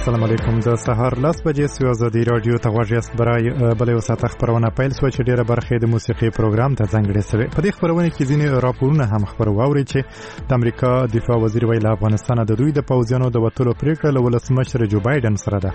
السلام علیکم. د سهار 10 بجې سو ازادي رادیو ته غوږیاست. برای بلې وساته خبرونه پیل شو چې ډیره برخه د موسیقي پروګرام ته ځانګړې شوی. په دې خبرونه کې ځینې راپورونه هم خبرواوري چې د امریکا دفاع وزیر ویل افغانستان د دوی د پوځیانو د وټولو پریکړه له ولسمشر جو بایدن سره ده.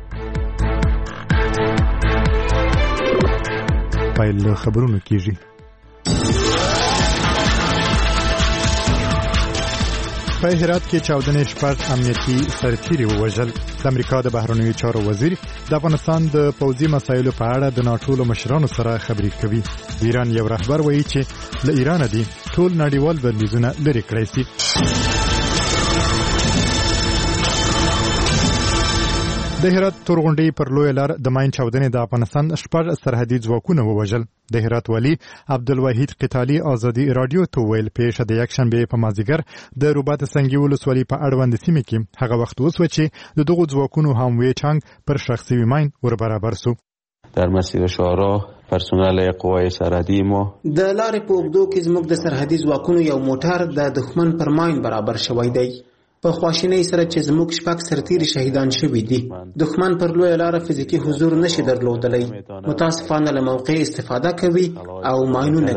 پیل خبرونه کیږي. په هرات کې چاودنې شپږ امنیتي سرتیري ووژل. د امریکا د بهرنیو چارو وزیر د افغانستان د پوځي مسایلو په اړه د ناټو له مشرانو سره خبرې کوي. د ایران یو رهبر وایي چې له ایران دي ټول نړیوال بندیزونه لرې کړی شي. د هرات تورغونډۍ پر لوی لار د ماین چاودنې د افغانستان شپږ سرحدي ځواکونه ووژل. د هرات والی عبدالوحید قتالي ازادي رادیو ته ویل پیښه د یکشنبه په مازیګر د رباط سنگي ولسوالۍ په اړوند سیمه کې هغه وخت وسو چې د دغو ځواکونو هم وی چنګ پر شخصي ماین ور برابر سو. در مسیر شورا پرسونل قوای سرحدی ما د لارې په اوږدو کې زموږ د سرحدي ځواکونو یو موټر د دښمن پر ماین برابر شوی دی. په خواشینۍ سره چې زموږ شپږ سرتیري شهیدان شوي دي. دښمن پر لویه لاره فزیکي حضور نشي درلودلی. متاسفانه له موقع استفاده کوي او ماینونه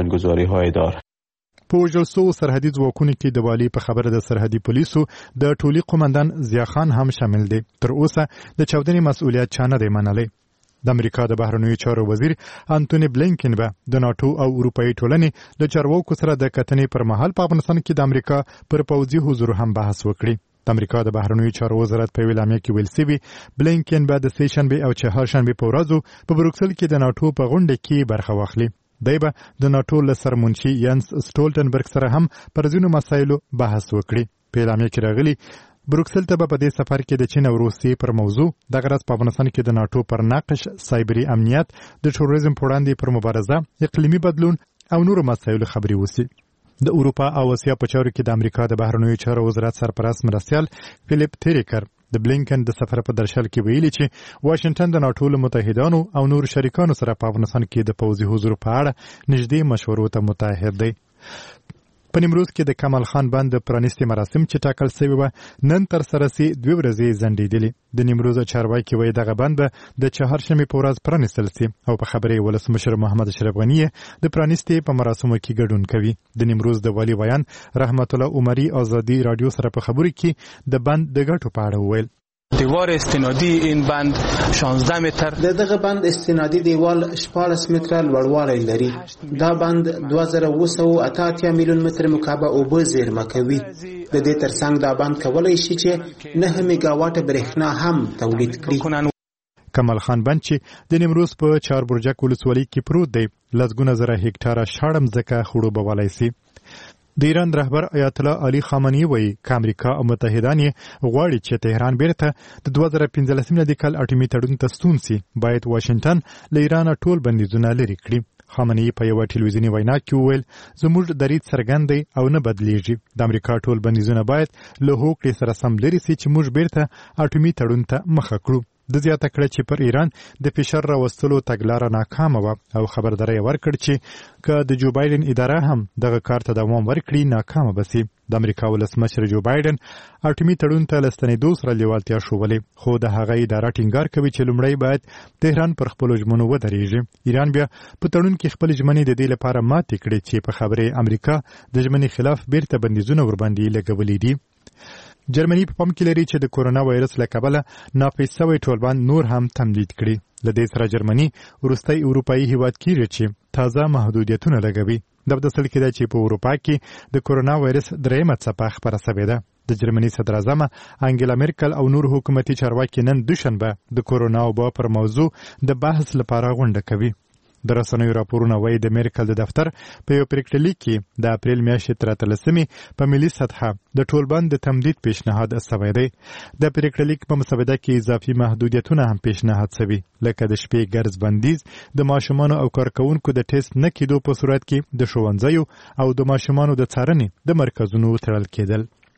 ږدي. په وژل سوو سرحدي ځواکونو کې د والي په خبره د سرحدي پولیسو د ټولي قومندان ضیاخان هم شامل دی. تر اوسه د چاودنې مسؤلیت چا نه دی منلی. د امریکا د بهرنیو چارو وزیر انټونی بلینکن به د ناتو او اروپایي ټولنې د چارواکو سره د کتنې پر مهال په افغانستان کې د امریکا پر پوځي حضور هم بحث وکړي. د امریکا د بهرنیو چارو وزارت په اعلامیه کې ویل شوی بلینکن به د سهشنبه او چهارشنبه په ورځو په بروکسل کې د ناتو په غونډه کې برخه واخلي. دی به د ناتو له سرمنشي ینس سټولټنبرګ سره هم پر ځینو مسایلو بحث وکړي. په اعلامیه کې راغلي بروکسل ته په دې سفر کې د چین او روسیې پر موضوع د غرض په افغانستان کې د ناتو پر ناقش سایبري امنیت د تروریزم په وړاندې پر مبارزه اقلیمي بدلون او نورو مسایلو خبرې وسی. د اروپا او اسیا په چارو کې د امریکا د بهرنیو چارو وزارت سرپرست مرستیال فلیپ تریکر د بلینکن د سفر په درشل کې ویلي چې واشنگټن د ناتو له متحدانو او نور شریکانو سره په افغانستان کې د پوځي حضور په اړه نږدې مشورو ته متعهد دی. په نیمروز کې د کمال خان بند د پرانیستي مراسم چې ټاکل شوي وو نن تر سره سي 2 ورځې ځنډېدلې. د نیمروز چارواکي وایي دغه بند به د چهارشنبې په ورځ پرانیستل شي او په خبرې ولسمشر محمد اشرف غني د پرانیستي په مراسمو کې ګډون کوي. د نیمروز د والی ویان رحمت الله عمري ازادي رادیو سره په خبرې کې د بند د ګټو په اړه وویل. دیوار استنادی این بند 16 متر دغه بند استنادی دیوال 14 متره لوړوالی لري. دا بند 2988 میلیون متر مکعب اوبه زیرمه کوي. د دې ترڅنګ دا بند کولای شي چې 9 میگاواټ برېښنا هم تولید کړي. کمال خان بند چې د نیمروز په چار برجک ولسوالۍ کې پروت دی لسګونه زره هکټاره شاړم ځکه خړوبولی سي. د ایران رهبر آیت الله علي خامنه‌ای وایي چې امریکا او متحدان یې غواړي چې تهران بیرته د 2015 میلادي کال اټومي تړون ته ستون سي. باید واشنگټن له ایران ټول بندیزونه لرې کړي. خامنه‌ای په یو ټلویزیونی وینا کې وویل زموږ دریځ څرګند دی او نه بدلیږي. د امریکا ټول بندیزونه باید له هوکړې سره سم لرې سي چې موږ بیرته اټومي تړون ته مخه کړو. د زیاته کړه چې پر ایران د فشار راوستلو تګلاره ناکامه وه او خبرداری ورکړ چې که د جو بایدن اداره هم دغه کار ته دوام ورکړي ناکامه به سي. د امریکا ولسمشر جو بایدن اټومي تړون ته له ستنېدو سره لیوالتیا ښودلې خو د هغه اداره ټینګار کوي چې لومړی باید تهران پر خپلو ژمنو ودرېږي. ایران بیا په تړون کې خپل ژمنې د دې لپاره ماتې کړې چې په خبرې امریکا د ژمنې خلاف بیرته بندیزونه ورباندې لګولي دي. جرمني په پام کې لري چې د کورونا وایرس له کبله ناپیس شوی ټولبند نور هم تمدید کړي. له دې سره جرمني وروستی اروپایي هیواد کېږي چې تازه محدودیتونه لګوي. د بدسل کې ده چې په اروپا کې د کورونا وایرس درېیمه څپه خپره شوې ده. د جرمني صدراعظمه انګیلا مرکل او نور حکومتي چارواکي نن دوشنبه د کورونا وبا پر موضوع د بحث لپاره غونډه کوي. د رسنیو راپورونه وایي د میرکل د دفتر په یو پریکړلیک کې د اپریل میاشتې تر 13 په ملي سطحه د ټولبند د تمدید پیشنهاد شوی دی. د پریکړلیک په مسوده کې اضافي محدودیتونه هم پیشنهاد شوي لکه د شپې ګرځ بندیز، د ماشومانو او کارکوونکو د ټیسټ نه کېدو په صورت کې د ښوونځیو او د ماشومانو د څارنې د مرکزونو تړل کېدل.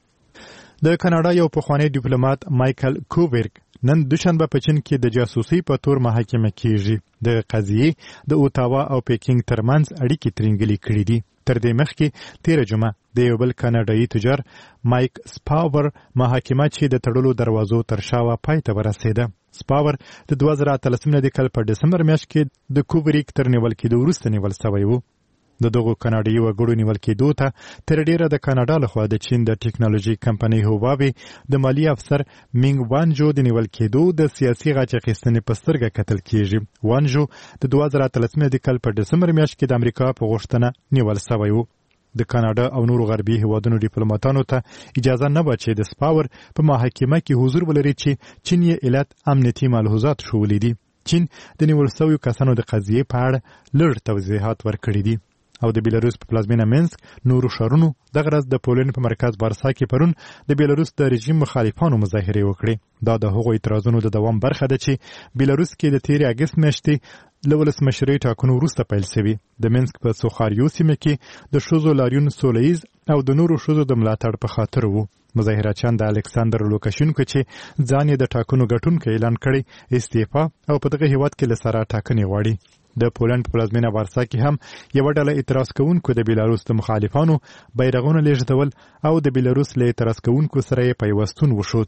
د کاناډا یو پخوانی ډیپلوماټ مایکل کوبرګ نن دوشنبه په چین کې د جاسوسي په تور محاکمه کیږي. د قضیې د اوتاوا او پیکینګ ترمنځ اړیکې ترنګلې کړې دي. تر دې مخکې تیر جمعه د یو بل کاناډایي تجار مایک سپاور محاکمه چې د تړلو دروازو تر شاوه پای ته ورسېده. سپاور د 2013 کال په دسمبر میاشت کې د کوبریک تر نیول کېدو وروسته نیول شوی و. د دغو کاناډایي وګړو نیول کېدو ته تر ډیره د کاناډا لخوا د چین د ټیکنالوژي کمپنۍ هواوی د مالی افسر مینګ وانجو د نیول کېدو د سیاسي غاچ اخیستنې په سترګه کتل کېږي. وانجو د 2013 کال په دسمبر میاشت کې د امریکا په غوښتنه نیول شوی و. د کاناډا او نورو غربي هیوادونو ډیپلوماټانو ته اجازه نه وه چې د سپاور په محاکمه کې حضور ولري چې چین یې علت امنیتي ملحوظات ښوولي دي. چین د نیول شویو کسانو د قضیې په اړه لږ توضیحات ورکړي دي. او د بیلاروس په پلازمینه منسک نورو ښارونو دغه ورځ د پولند په مرکز وارسا کې پرون د بیلاروس د رژیم مخالفانو مظاهرې وکړې. دا د هغو اعتراضونو د دوام برخه ده چې بیلاروس کې د تیرې اګست میاشتې له ولسمشرۍ ټاکنو وروسته پیل شوي. د منسک په سوخاریو سیمه کې د ښځو لاریون سوله ییز او د نورو ښځو د ملاتړ په خاطر وو. مظاهرچیان د الکساندر لوکاشینکو چې ځان یې د ټاکنو ګټونکی اعلان کړی استعفا او په دغه هیواد کې له سره ټاکنې غواړي. د پولند په پلازمینه وارسا کې هم یوه ډله اعتراض کوونکو د بیلاروس د مخالفانو بیرغونه لیږدول او د بیلاروس له اعتراض کوونکو سره یې پیوستون وشود.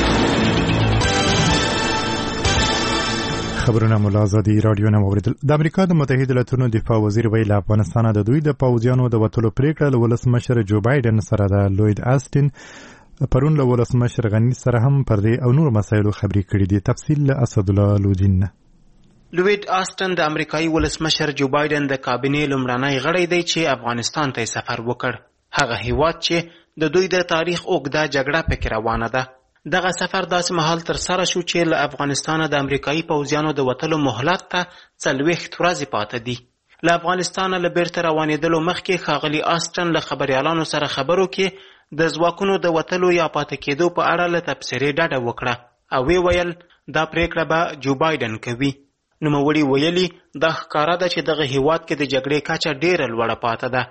خبرونه مولا آزادي راډیو نه واوریدل. د امریکا د متحده ایالاتونو دفاع وزیر ویل افغانستان د دوی د پوځیانو د وتلو پریکړه له ولسمشر جو بایدن سره د لوید آسټین پرون له ولسمشر غني سره هم پر دې او نور مسایلو خبرې کړې دي. تفصیل له اسدالله لودین. لوید آسټن د امریکایي ولسمشر جو بایدن د کابینې لومړنی غړی دی چې افغانستان ته سفر وکړ. هغه هیواد چې د دوی د تاریخ اوږده جګړه پکې روانه ده. دغه سفر داسې مهال تر سره شو چې له افغانستانه د امریکایي پوځیانو د وتلو مهلت ته 40 ورځې پاته دي. له افغانستانه له بیرته روانېدلو مخکې ښاغلي آسټن له خبریالانو سره خبرو کې د ځواکونو د وتلو یا پاته کېدو په اړه له تبصرې ډډه وکړه او وی ویل دا پریکړه به جو بایدن کوي. نوموړي ویلي دا ښکاره ده چې دغه هیواد کې د جګړې کچه ډېره لوړه پاته ده.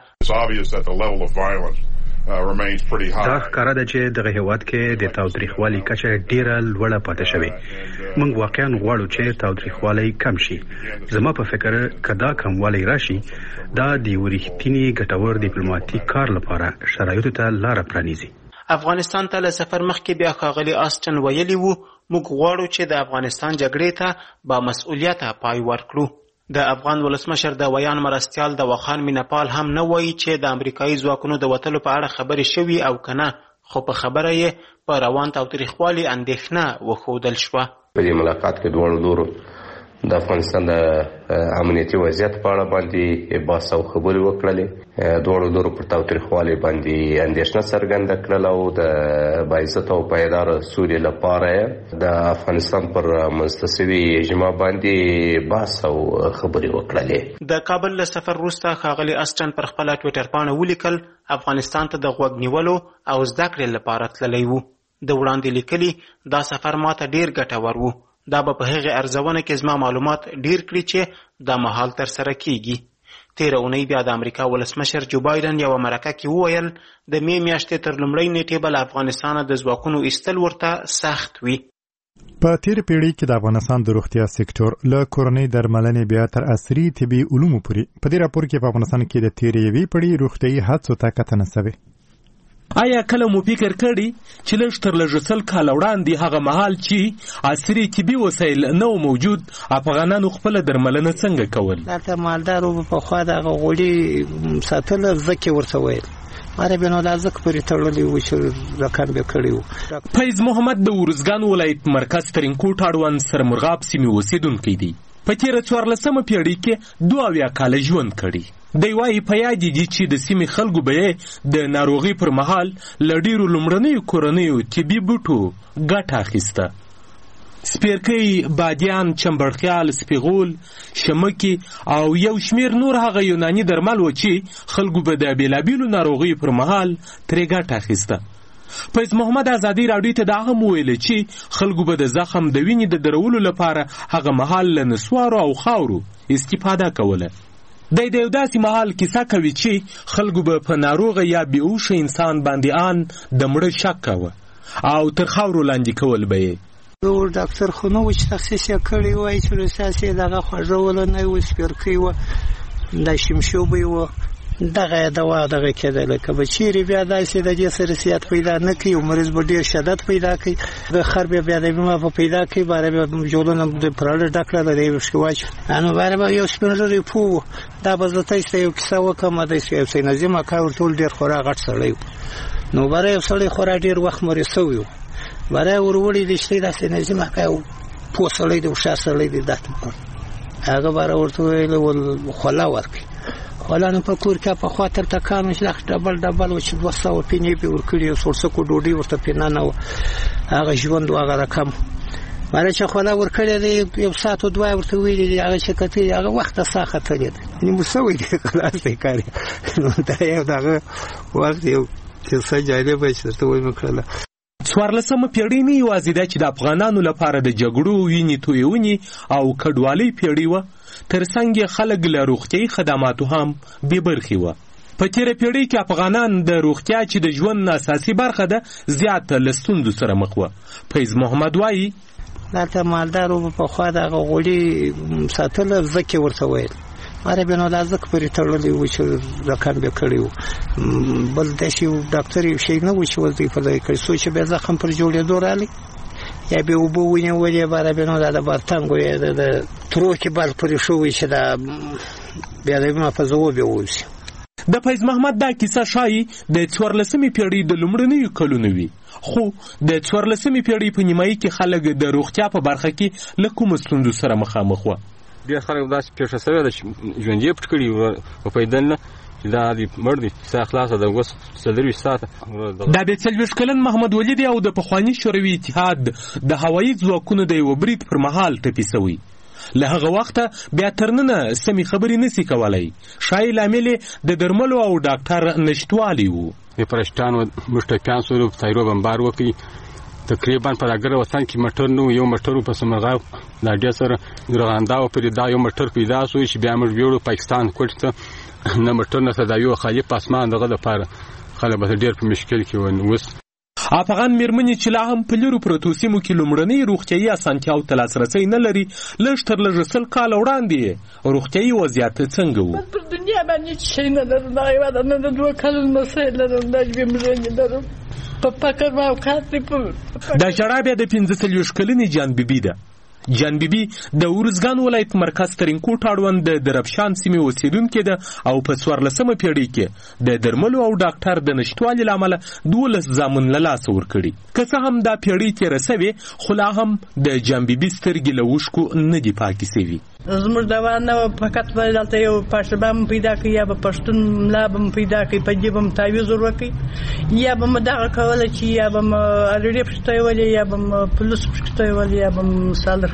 دا ښکاره ده چې دغه هیواد کې د تاوتریخوالي کچه ډېره لوړه پاتې شوې. موږ واقعا غواړو چې تاوتریخوالی کم شي. زما په فکر که دا کموالی راشي دا د یو رښتیني ګټور ډیپلوماتیک کار لپاره شرایطو ته لاره پرانیزي. افغانستان ته له سفر مخکې بیا ښاغلي آسټن ویلي وو موږ غواړو چې د افغانستان جګړې ته با مسؤلیته پای ورکړو. د افغان ولسمشر د ویان مرستیال د وخان مینپال هم نه وایي چې د امریکایي ځواکونو د وتلو په اړه خبرې شوي او کنه، خو په خبره یې په روان تاوتریخوالي اندېښنه وښودل شوه. په دې ملاقات کې دواړو لورو د افغانستان د امنیتي وضعیت په اړه باندې بحث او خبرې وکړلې. دواړو لورو پر تاوتریخوالي باندې اندېښنه څرګنده کړله او د باعزته او پایداره سولې لپاره د افغانستان پر منځته شوي اجماع باندې بحث او خبرې وکړلې. د کابل له سفر وروسته ښاغلي آسټن پر خپله ټویټر پاڼه ولیکل افغانستان ته د غوږ نیولو او زده کړې لپاره تللی و. د وړاندې لیکلي دا سفر ماته ډېر ګټور و. دا به په هغې ارزونه کې زما معلومات ډیر کړي چې دا مهال تر سره کیږي. تیره اونۍ بیا د امریکا ولسمشر جو بایدن یوه مرکه کې وویل د مې میاشتې تر لومړۍ نیټې به له افغانستانه د ځواکونو ایستل ورته سخت وي. په تیر پیړۍ کې د افغانستان د روغتیا سکتور له کورنۍ درملنې بیا تر عصري طبي علومو پورې په دې راپور کې په افغانستان کې د تیرې یوې پیړۍ روغتیايي هڅو ته کتنه شوې. آیا کله مو فکر کړی چې لږ تر لږه 100 کاله وړاندې هغه مهال چې عصري طبي وسایل نه موجود افغانانو خپل درملنه څنګه کول؟ دلته مالدارو په خوا دغه غوړي ساتل ځکه ورته ویل عربي نو لازق پرې تړلی و چې رقم به کړی و. فیض محمد د ورزګان ولایت مرکز ترینکوټ اړوند سرمرغاب سیمې اوسیدونکی دی. په تیره 14مه پیړۍ کې 22 کاله ژوند کړی. دی وايي په یاد دي چې د سیمې خلکو به د ناروغي پر مهال له ډیرو لومړنیو کورنیو طبي بوټو ګټه اخیسته. سپیرکۍ، بادیان، چمبړخیال، سپیغول، شمکي او یو شمیر نور هغه یوناني درمل و چې خلکو به د بیلابیلو ناروغیو پر مهال ترې ګټه اخیسته. فیض محمد ازادي راډیو ته دا هم ویل چې خلکو به د زخم د وینې د درولو لپاره هغه مهال له نسوارو او خاورو استفاده کوله. د یو داسې مهال کیسه کوي چې خلکو به په ناروغه یا بیهوشه انسان باندې آن د مړه شک کوه او تر خاورو لاندې کول به یې. نور ډاکټر خو نه و چې تخصیص یې کړی وای چې رساسې دغه خوږول نه و سپیرکۍ و د شمشوبې و دغه دوا دغه کېدل کبه چیرې بیا داسې د دې سره سیات پیدا نه کوي مریض به ډیر شدت پیدا کوي د خر بیا د بیمه په پیدا کوي باره به جوړونه د پرړ ډاکټر د دی شواج انو باره به یو سپینلری پو دا به زته یو کیسه وکم د سي نظم کا ټول ډیر خورا غټ سړی نو باره یو سړی خورا ډیر وخت مریض شو باره ورولې د شته د سي نظم کا پو سړی د وشا سړی د دات هغه باره ورته ویل خلا ورکي ولانه په کور کې په خاطر تکانو شلخ ډبل و چې 200 پینې په ورکړي سورسکو ډوډۍ ورته پینانه هغه ژوند هغه رقم مله چې خلا ورکړي دی یو ساعت او دوه ورته ویلي هغه چې کته هغه وخت ساخه تلید نیمه سوي دی خلاص دی کاری نو دا یو دغه وخت یو چې سجاله به چې ته وایې مکړه 14مه پیړۍ نه یوازې ده چې د افغانانو لپاره د جګړو وینې تویونې او کډوالۍ پیړۍ وه ترڅنګ یې خلک له روغتیایي خدماتو هم بې برخې وه په تېره پیړۍ کې افغانان د روغتیا چې د ژوند اساسي برخه ده زیاته له ستونزو سره مخ وه فیض محمد وایي دلته مالدارو پخوا دغه غوړي ساتل ځکه ورته ویل عربي نو لازم پرې تړلې و چې رقم به کړیو بل د شي ډاکټر یو شي نه و چې وظیفه لري کړي سوچ به زخم پر جوړېدو رالی یا به وبوینه ولې عربي نو د برتنګو یا د تروکي بل پرې شو چې دا بیا د ما په زو به وځي د فیض محمد دا کیسه شایي د 14مې پیړۍ د لومړنیو کلونو وي خو د 14مې پیړۍ په نیمایي کې خلک د روغتیا په برخه کې له کومو ستونزو سره مخامخ وه ډېر خلک داسې پیښه شوې ده چې ژوند یې پټ کړي وپیدل نه چې دا دې مړ دي ساه خلاصه ده اوس 40 ساعته دا د 40 کلن محمد ولی دی او د پخواني شوروي اتحاد د هوایي ځواکونو د یو برید پر مهال ټپي شوی له هغه وخته بیا ترننه سمې خبرې نسی کولای شایي لامل د درملو او ډاکټر نشټوالي وو د پرشتانو مشتکان سره تایرو بمبار وکي تقریبا په هغه وطن کې مټر نو یو مټر په سمرغاو د ډیر سره ګرغاندا او پر دا یو مټر پیدا شو چې بیا موږ ویړو پاکستان کوټه نه مټر نه دا یو خالي پاسمان دغه لپاره خلک به ډیر په مشکل کې ونوس افغان میرمنې چې لا هم په لرو پروتو سیمو کې لومړنۍ روغتیایي اسانتیاو ته لاسرسی نه لري لږ تر لږه 100 کاله وړاندې روغتیایي وضعیت څنګه و په دنیا باندې شي نه لرم دا یو د 2 کلونو مسایل لرم دا چې موږ لرم په پکر ما وکړې په دا جرابه د 15 کلنې جان بیبي ده جان بیبي د ورزګان ولایت مرکز ترینکوټ اړوند د دربشان سیمې اوسیدونکې ده او په 14مه پیړۍ کې د درملو او ډاکټر د نشټوالي له امله 12 زامن له لاسه ورکړي که څه هم دا پیړۍ تېره سوې خو لا هم د جان بیبي سترګې له اوښکو نه دي پاکې سوي زموږ دوا نه فقط دلته یو پښتو به پیدا کړي یا به پښتون ملا به پیدا کړي په دې به تعویض ورکړي یا به دغه کوله چې یا به اړیډي پښتو ولې یا به پولیس پښتو ولې یا به مثال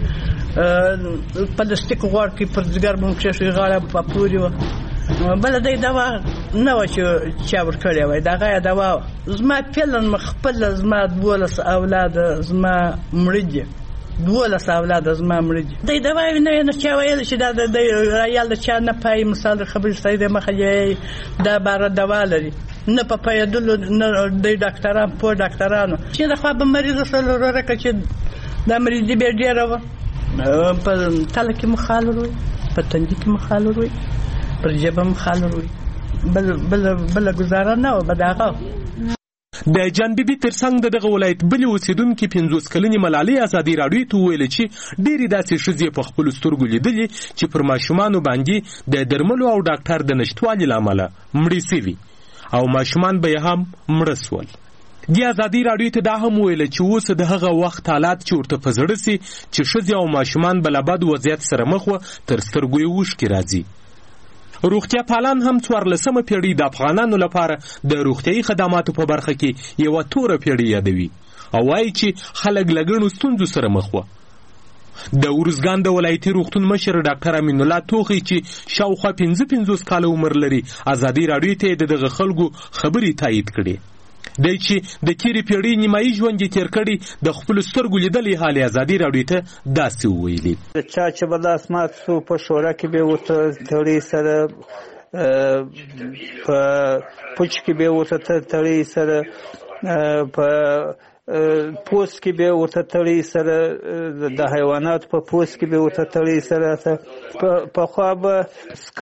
خبرې پلاستیک غوړ کې پر ځګر به کې غاړه په پوري و بل دای دوا نه و چې چا ورکړی وای دغه دوا زما پلن مخبل زما 12 اولاد زما مړدي 12 اولاد زما مړدي دای دوا نه چا ویل چې دا د ریال چا نه پای مثال خبرې سید مخه دا بار دوا لري نه په پیدلو نه د ډاکټرانو په ډاکټرانو چې د خو به مریض سره ورکه چې دا مریض دی ډیر و په تل کې مخالور وي په تندې کې مخالور وي پر جبه مخالور وي بل گزاره نه و بداغه د جان بیبي ترڅنګ دغه ولایت بل اوسیدونکو 50 کلنې ملالۍ ازادي راډیو ته ویل چې ډېری داسې ښځې په خپل سترګو لیدلې چې پر ماشومانو باندې د درملو او ډاکټر د نشټوالي له امله مړې سوي او ماشومان به هم مړه سول د ازادي راډیو ته دا هم ویل چې اوس د هغه وخت حالات چې ورته په زړه سي چې ښځې او ماشومان به له بد وضعیت سره مخ وه تر سترګو یې اوښکې راځي روغتیا پالان هم 14مه پیړۍ د افغانانو لپاره د روغتیایي خدماتو په برخه کې یوه توره پیړۍ یادوي او وایي چې خلک له ګڼو ستونزو سره مخ وه د ورزګان د ولایتي روغتون مشر ډاکټر امین الله توخی چې شاوخوا 55 کاله عمر لري ازادي راډیو ته دغه خلکو خبرې تایید کړي دی چې د تېرې پیړۍ نیمایي ژوند یې تېر کړی د خپلو سترګو لیدلې حال ازادي راډیو ته داسې وویلي چا چې به لاس مات شو په شوره کې به ورته تړي سره په پوچ کې به ورته تړي سره په پوست کې به ورته تړي سره د حیوانات په پوست کې به ورته تړي سره په خوا به